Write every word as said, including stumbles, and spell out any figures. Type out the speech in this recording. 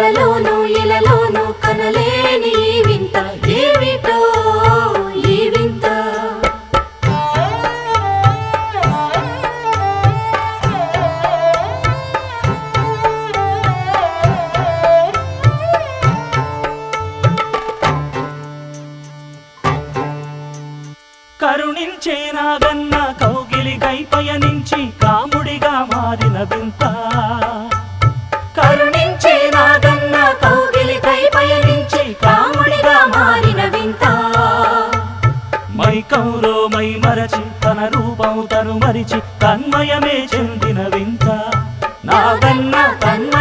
కలలోను ఇలలోను కనలేని ఈ వింత ఏమిటో ఈ వింత. కరుణించే నాగన్న కౌగిలికై పయనించి కాముడిగా మారిన వింత. కరుణించే నాగన్న కౌగిలికై పయనించి కాముడిగా మారిన వింత. మైకంలో మై మరచి తన రూపం తను మరిచి తన్మయమే చెందిన వింత. నాగన్న తన్మయ